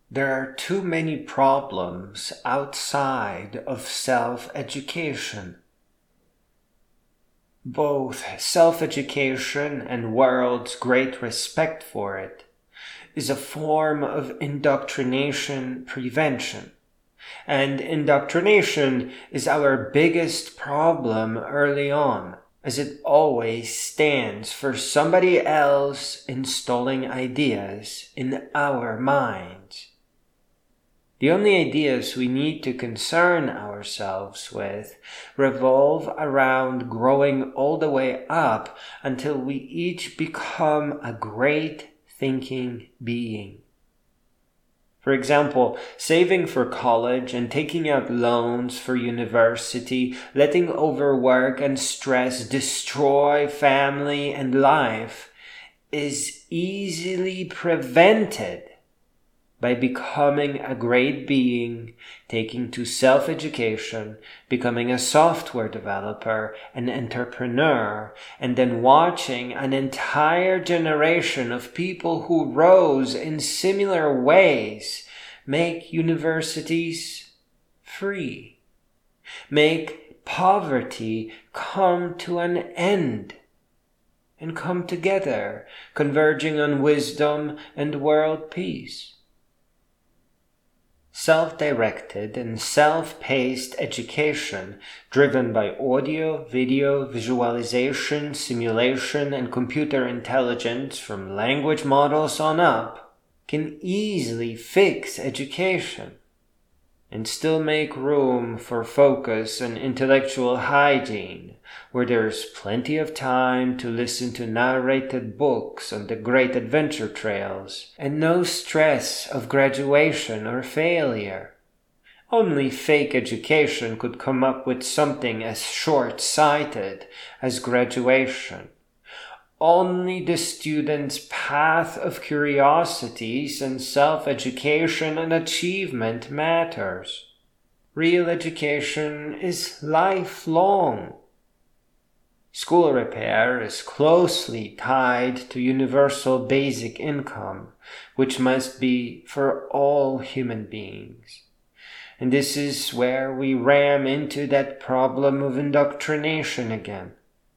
There are too many problems outside of self-education. Both self-education and world's great respect for it is a form of indoctrination prevention. And indoctrination is our biggest problem early on, as it always stands for somebody else installing ideas in our minds. The only ideas we need to concern ourselves with revolve around growing all the way up until we each become a great thinking being. For example, saving for college and taking out loans for university, letting overwork and stress destroy family and life, is easily prevented by becoming a great being, taking to self-education, becoming a software developer, an entrepreneur, and then watching an entire generation of people who rose in similar ways make universities free, make poverty come to an end, and come together, converging on wisdom and world peace. Self-directed and self-paced education driven by audio, video, visualization, simulation, and computer intelligence from language models on up can easily fix education and still make room for focus and intellectual hygiene, where there's plenty of time to listen to narrated books on the great adventure trails, and no stress of graduation or failure. Only fake education could come up with something as short-sighted as graduation. Only the student's path of curiosities and self-education and achievement matters. Real education is lifelong. School repair is closely tied to universal basic income, which must be for all human beings. And this is where we ram into that problem of indoctrination again.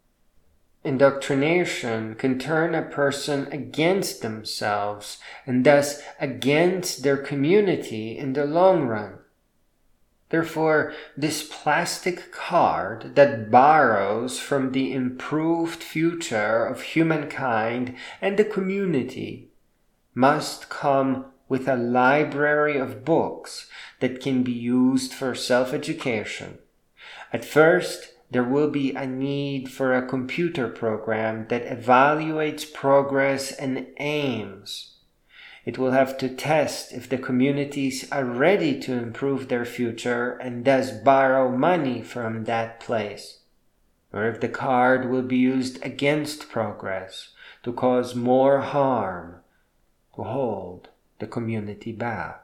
Indoctrination can turn a person against themselves and thus against their community in the long run. Therefore, this plastic card that borrows from the improved future of humankind and the community must come with a library of books that can be used for self-education. At first, there will be a need for a computer program that evaluates progress and aims. It will have to test if the communities are ready to improve their future and thus borrow money from that place, or if the card will be used against progress to cause more harm, to hold the community back.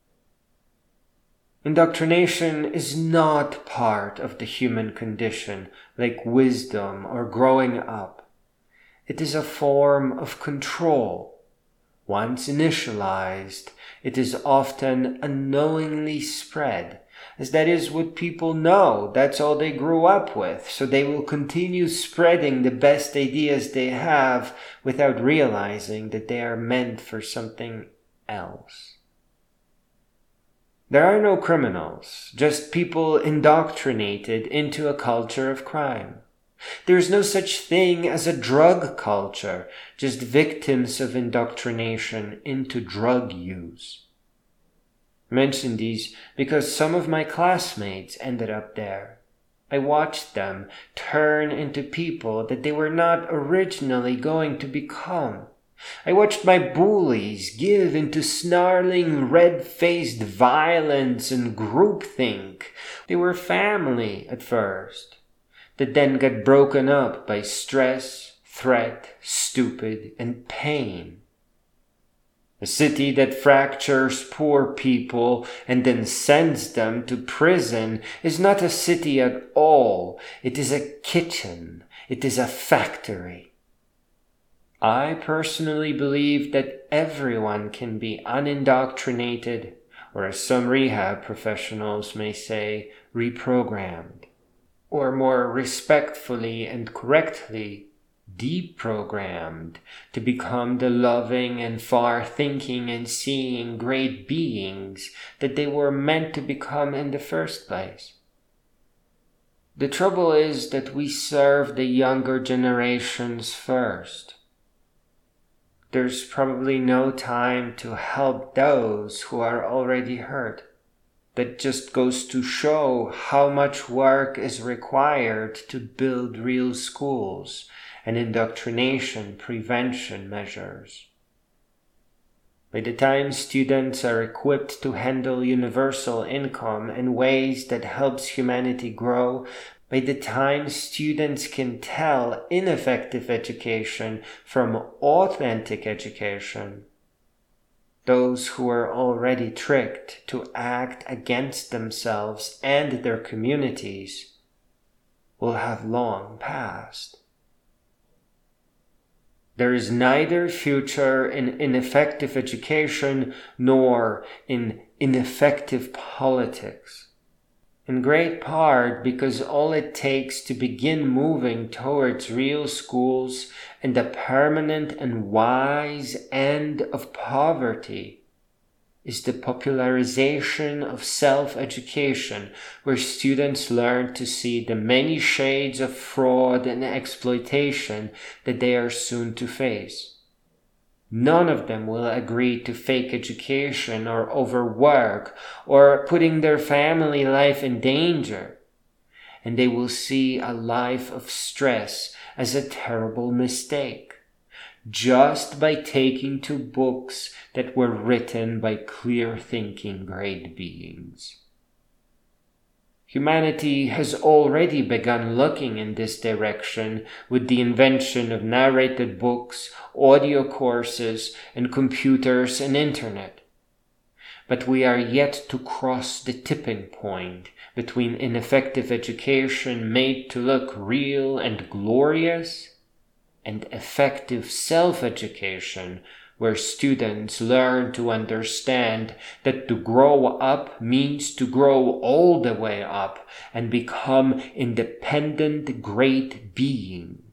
Indoctrination is not part of the human condition like wisdom or growing up. It is a form of control. Once initialized, it is often unknowingly spread, as that is what people know, that's all they grew up with, so they will continue spreading the best ideas they have without realizing that they are meant for something else. There are no criminals, just people indoctrinated into a culture of crime. There is no such thing as a drug culture, just victims of indoctrination into drug use. I mention these because some of my classmates ended up there. I watched them turn into people that they were not originally going to become. I watched my bullies give into snarling, red-faced violence and groupthink. They were family at first, that then got broken up by stress, threat, stupid, and pain. A city that fractures poor people and then sends them to prison is not a city at all. It is a kitchen. It is a factory. I personally believe that everyone can be unindoctrinated, or as some rehab professionals may say, reprogrammed, or more respectfully and correctly, deprogrammed to become the loving and far-thinking and seeing great beings that they were meant to become in the first place. The trouble is that we serve the younger generations first. There's probably no time to help those who are already hurt. That just goes to show how much work is required to build real schools and indoctrination prevention measures. By the time students are equipped to handle universal income in ways that helps humanity grow, by the time students can tell ineffective education from authentic education, those who are already tricked to act against themselves and their communities will have long passed. There is neither future in ineffective education nor in ineffective politics. In great part because all it takes to begin moving towards real schools and the permanent and wise end of poverty is the popularization of self-education, where students learn to see the many shades of fraud and exploitation that they are soon to face. None of them will agree to fake education or overwork or putting their family life in danger, and they will see a life of stress as a terrible mistake, just by taking to books that were written by clear-thinking great beings. Humanity has already begun looking in this direction with the invention of narrated books, audio courses, and computers and internet. But we are yet to cross the tipping point between ineffective education made to look real and glorious and effective self-education, where students learn to understand that to grow up means to grow all the way up and become independent great beings.